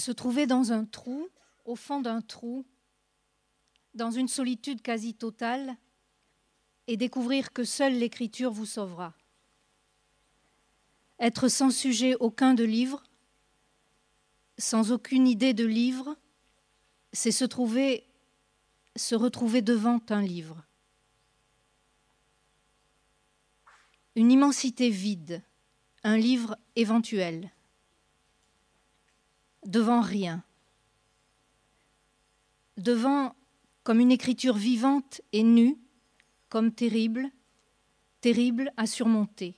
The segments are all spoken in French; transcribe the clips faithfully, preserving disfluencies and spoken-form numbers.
Se trouver dans un trou, au fond d'un trou, dans une solitude quasi totale, et découvrir que seule l'écriture vous sauvera. Être sans sujet aucun de livre, sans aucune idée de livre, c'est se trouver, se retrouver devant un livre. Une immensité vide, un livre éventuel, devant rien, devant comme une écriture vivante et nue, comme terrible, terrible à surmonter.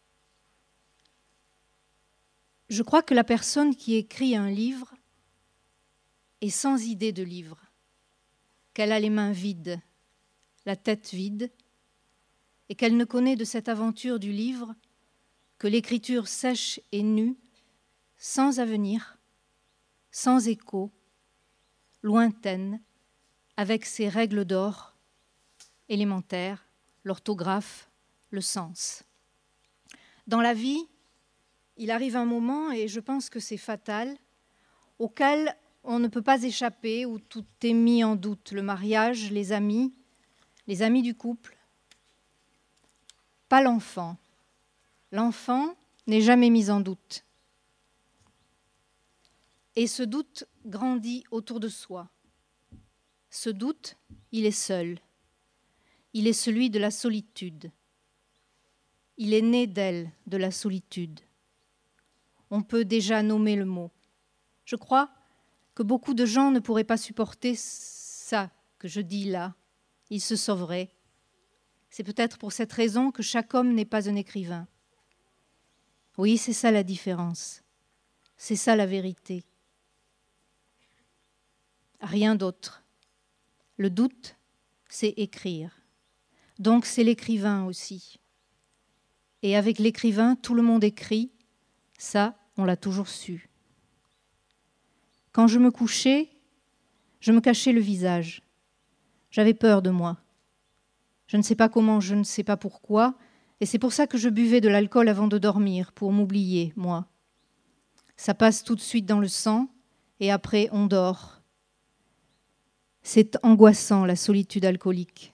Je crois que la personne qui écrit un livre est sans idée de livre, qu'elle a les mains vides, la tête vide, et qu'elle ne connaît de cette aventure du livre que l'écriture sèche et nue, sans avenir, sans écho, lointaine, avec ses règles d'or, élémentaires, l'orthographe, le sens. Dans la vie, il arrive un moment, et je pense que c'est fatal, auquel on ne peut pas échapper, où tout est mis en doute, le mariage, les amis, les amis du couple, pas l'enfant. L'enfant n'est jamais mis en doute. Et ce doute grandit autour de soi. Ce doute, il est seul. Il est celui de la solitude. Il est né d'elle, de la solitude. On peut déjà nommer le mot. Je crois que beaucoup de gens ne pourraient pas supporter ça que je dis là. Ils se sauveraient. C'est peut-être pour cette raison que chaque homme n'est pas un écrivain. Oui, c'est ça la différence. C'est ça la vérité. Rien d'autre. Le doute, c'est écrire. Donc c'est l'écrivain aussi. Et avec l'écrivain, tout le monde écrit. Ça, on l'a toujours su. Quand je me couchais, je me cachais le visage. J'avais peur de moi. Je ne sais pas comment, je ne sais pas pourquoi, et c'est pour ça que je buvais de l'alcool avant de dormir, pour m'oublier, moi. Ça passe tout de suite dans le sang, et après on dort. C'est angoissant, la solitude alcoolique.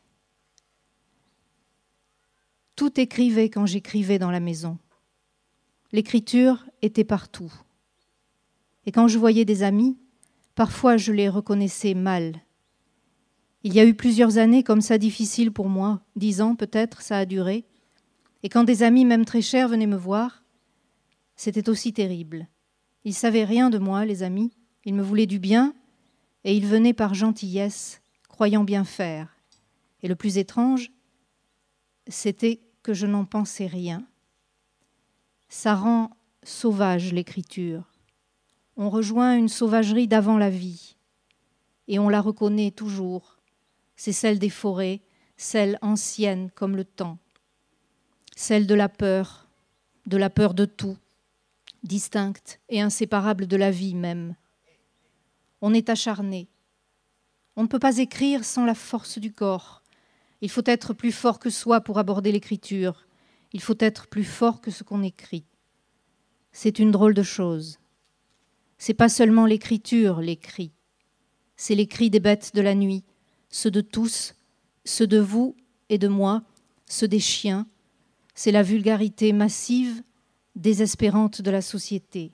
Tout écrivait quand j'écrivais dans la maison. L'écriture était partout. Et quand je voyais des amis, parfois je les reconnaissais mal. Il y a eu plusieurs années comme ça difficiles pour moi, dix ans peut-être, ça a duré. Et quand des amis, même très chers, venaient me voir, c'était aussi terrible. Ils ne savaient rien de moi, les amis. Ils me voulaient du bien et ils venaient par gentillesse, croyant bien faire. Et le plus étrange, c'était que je n'en pensais rien. Ça rend sauvage l'écriture. On rejoint une sauvagerie d'avant la vie et on la reconnaît toujours. C'est celle des forêts, celle ancienne comme le temps, celle de la peur, de la peur de tout, distincte et inséparable de la vie même. On est acharné. On ne peut pas écrire sans la force du corps. Il faut être plus fort que soi pour aborder l'écriture. Il faut être plus fort que ce qu'on écrit. C'est une drôle de chose. C'est pas seulement l'écriture, les cris. C'est les cris des bêtes de la nuit, ceux de tous, ceux de vous et de moi, ceux des chiens. C'est la vulgarité massive, désespérante de la société.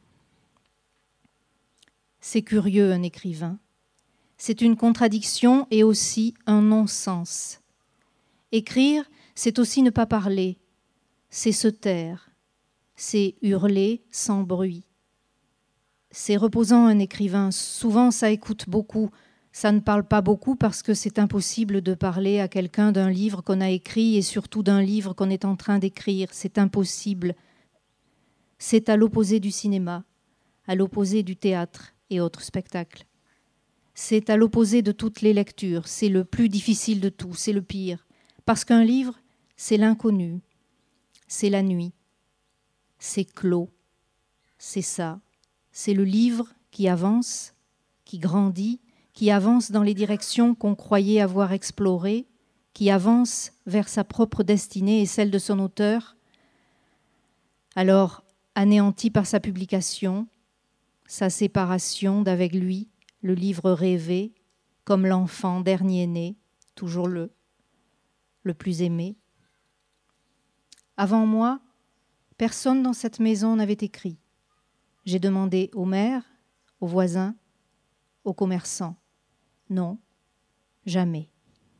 C'est curieux, un écrivain. C'est une contradiction et aussi un non-sens. Écrire, c'est aussi ne pas parler, c'est se taire, c'est hurler sans bruit. C'est reposant un écrivain. Souvent, ça écoute beaucoup. Ça ne parle pas beaucoup parce que c'est impossible de parler à quelqu'un d'un livre qu'on a écrit et surtout d'un livre qu'on est en train d'écrire. C'est impossible. C'est à l'opposé du cinéma, à l'opposé du théâtre et autres spectacles. C'est à l'opposé de toutes les lectures. C'est le plus difficile de tout, c'est le pire. Parce qu'un livre, c'est l'inconnu, c'est la nuit, c'est clos, c'est ça. C'est le livre qui avance, qui grandit, qui avance dans les directions qu'on croyait avoir explorées, qui avance vers sa propre destinée et celle de son auteur. Alors, anéanti par sa publication, sa séparation d'avec lui, le livre rêvé, comme l'enfant dernier-né, toujours le, le plus aimé. Avant moi, personne dans cette maison n'avait écrit. J'ai demandé aux mères, aux voisins, aux commerçants. Non, jamais.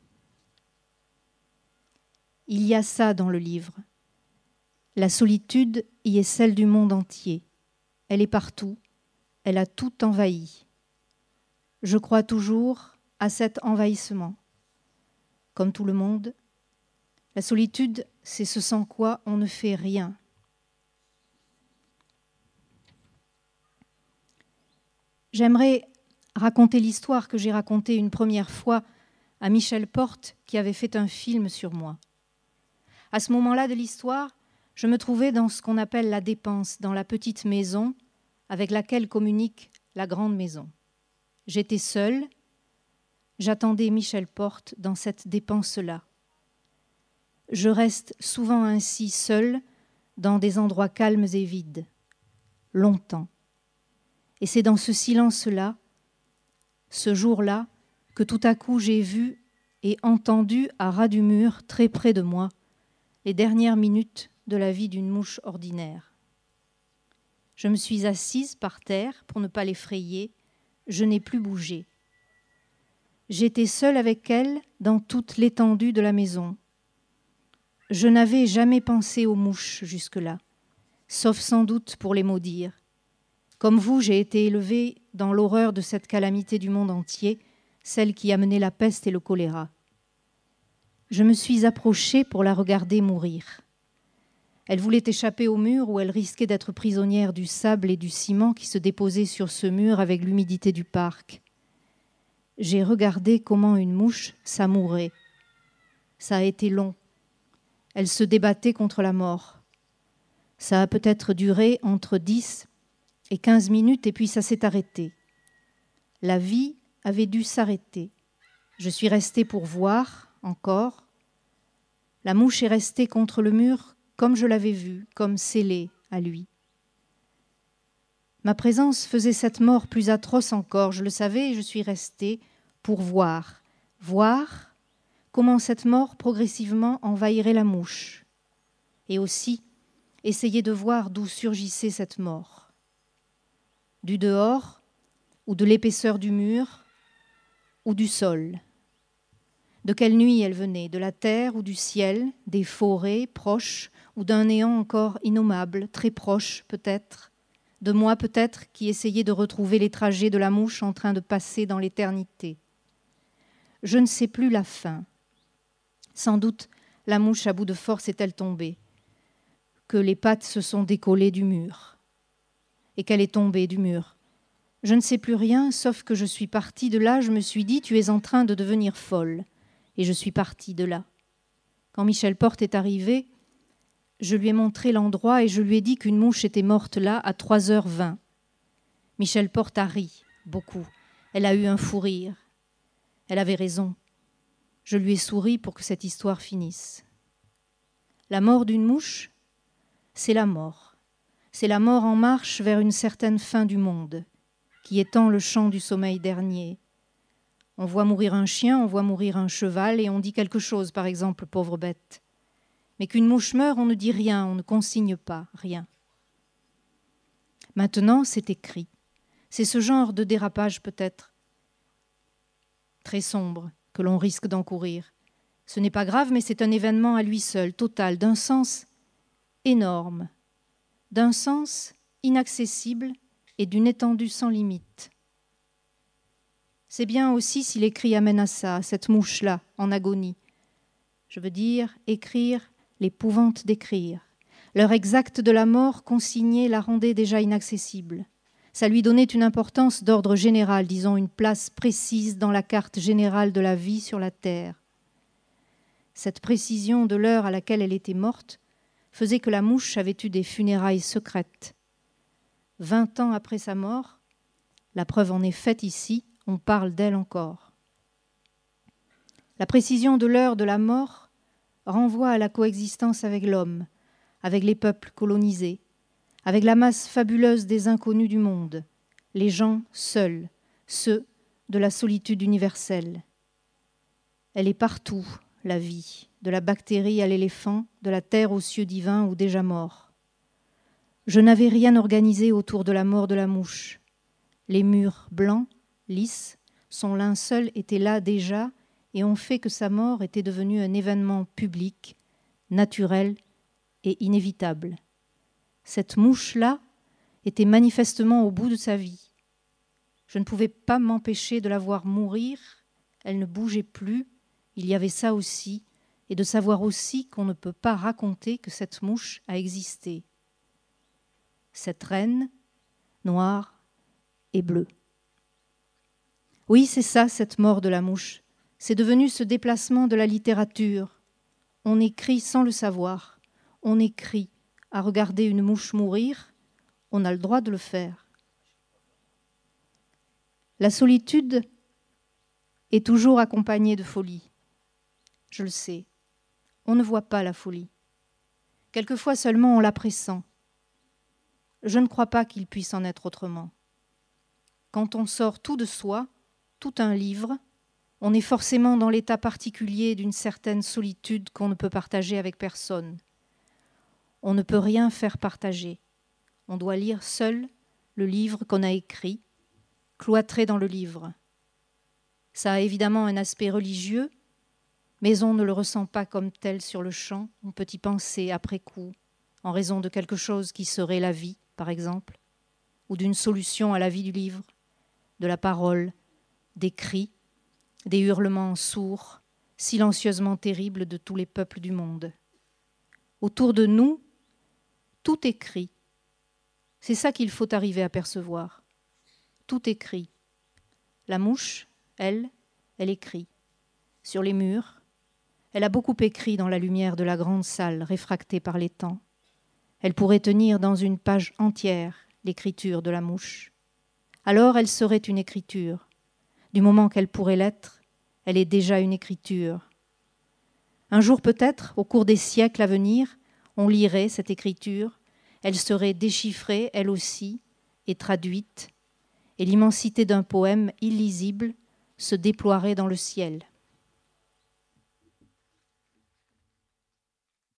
Il y a ça dans le livre. La solitude y est celle du monde entier. Elle est partout. Elle a tout envahi. Je crois toujours à cet envahissement. Comme tout le monde, la solitude, c'est ce sans quoi on ne fait rien. J'aimerais raconter l'histoire que j'ai racontée une première fois à Michel Porte, qui avait fait un film sur moi. À ce moment-là de l'histoire, je me trouvais dans ce qu'on appelle la dépense, dans la petite maison avec laquelle communique la grande maison. J'étais seule, j'attendais Michel Porte dans cette dépense-là. Je reste souvent ainsi seule dans des endroits calmes et vides, longtemps. Et c'est dans ce silence-là, ce jour-là, que tout à coup j'ai vu et entendu à ras du mur, très près de moi, les dernières minutes de la vie d'une mouche ordinaire. Je me suis assise par terre pour ne pas l'effrayer, je n'ai plus bougé. J'étais seule avec elle dans toute l'étendue de la maison. Je n'avais jamais pensé aux mouches jusque-là, sauf sans doute pour les maudire. Comme vous, j'ai été élevée dans l'horreur de cette calamité du monde entier, celle qui a mené la peste et le choléra. Je me suis approchée pour la regarder mourir. Elle voulait échapper au mur où elle risquait d'être prisonnière du sable et du ciment qui se déposaient sur ce mur avec l'humidité du parc. J'ai regardé comment une mouche s'amourait. Ça a été long. Elle se débattait contre la mort. Ça a peut-être duré entre dix et quinze minutes et puis ça s'est arrêté. La vie avait dû s'arrêter. Je suis restée pour voir encore. La mouche est restée contre le mur comme je l'avais vue, comme scellée à lui. Ma présence faisait cette mort plus atroce encore, je le savais et je suis restée pour voir, voir comment cette mort progressivement envahirait la mouche, et aussi essayer de voir d'où surgissait cette mort. Du dehors, ou de l'épaisseur du mur, ou du sol. De quelle nuit elle venait, de la terre ou du ciel, des forêts proches, ou d'un néant encore innommable, très proche peut-être, de moi peut-être qui essayais de retrouver les trajets de la mouche en train de passer dans l'éternité. Je ne sais plus la fin. Sans doute la mouche à bout de force est-elle tombée, que les pattes se sont décollées du mur, et qu'elle est tombée du mur. Je ne sais plus rien, sauf que je suis partie de là, je me suis dit, tu es en train de devenir folle. Et je suis partie de là. Quand Michel Porte est arrivé, je lui ai montré l'endroit et je lui ai dit qu'une mouche était morte là à trois heures vingt. Michel Porte a ri, beaucoup. Elle a eu un fou rire. Elle avait raison. Je lui ai souri pour que cette histoire finisse. La mort d'une mouche, c'est la mort. C'est la mort en marche vers une certaine fin du monde, qui étend le champ du sommeil dernier. On voit mourir un chien, on voit mourir un cheval et on dit quelque chose, par exemple, pauvre bête. Mais qu'une mouche meurt, on ne dit rien, on ne consigne pas, rien. Maintenant, c'est écrit. C'est ce genre de dérapage peut-être très sombre que l'on risque d'encourir. Ce n'est pas grave, mais c'est un événement à lui seul, total, d'un sens énorme, d'un sens inaccessible et d'une étendue sans limite. C'est bien aussi si l'écrit amène à ça, à cette mouche-là, en agonie. Je veux dire, écrire l'épouvante d'écrire. L'heure exacte de la mort consignée la rendait déjà inaccessible. Ça lui donnait une importance d'ordre général, disons une place précise dans la carte générale de la vie sur la terre. Cette précision de l'heure à laquelle elle était morte faisait que la mouche avait eu des funérailles secrètes. Vingt ans après sa mort, la preuve en est faite ici, on parle d'elle encore. La précision de l'heure de la mort renvoie à la coexistence avec l'homme, avec les peuples colonisés, avec la masse fabuleuse des inconnus du monde, les gens seuls, ceux de la solitude universelle. Elle est partout, la vie, de la bactérie à l'éléphant, de la terre aux cieux divins ou déjà morts. Je n'avais rien organisé autour de la mort de la mouche. Les murs blancs, lisses, son linceul était là déjà et ont fait que sa mort était devenue un événement public, naturel et inévitable. Cette mouche-là était manifestement au bout de sa vie. Je ne pouvais pas m'empêcher de la voir mourir, elle ne bougeait plus, il y avait ça aussi, et de savoir aussi qu'on ne peut pas raconter que cette mouche a existé. Cette reine, noire et bleue. Oui, c'est ça, cette mort de la mouche. C'est devenu ce déplacement de la littérature. On écrit sans le savoir. On écrit à regarder une mouche mourir. On a le droit de le faire. La solitude est toujours accompagnée de folie. Je le sais. On ne voit pas la folie. Quelquefois seulement on la pressent. Je ne crois pas qu'il puisse en être autrement. Quand on sort tout de soi, tout un livre, on est forcément dans l'état particulier d'une certaine solitude qu'on ne peut partager avec personne. On ne peut rien faire partager. On doit lire seul le livre qu'on a écrit, cloîtré dans le livre. Ça a évidemment un aspect religieux, mais on ne le ressent pas comme tel sur le champ. On peut y penser après coup, en raison de quelque chose qui serait la vie, par exemple, ou d'une solution à la vie du livre, de la parole, des cris, des hurlements sourds, silencieusement terribles de tous les peuples du monde. Autour de nous, tout est cri. C'est ça qu'il faut arriver à percevoir. Tout est cri. La mouche, elle, elle écrit. Sur les murs, elle a beaucoup écrit dans la lumière de la grande salle réfractée par les temps. Elle pourrait tenir dans une page entière l'écriture de la mouche. Alors elle serait une écriture. Du moment qu'elle pourrait l'être, elle est déjà une écriture. Un jour peut-être, au cours des siècles à venir, on lirait cette écriture, elle serait déchiffrée, elle aussi, et traduite, et l'immensité d'un poème illisible se déploierait dans le ciel.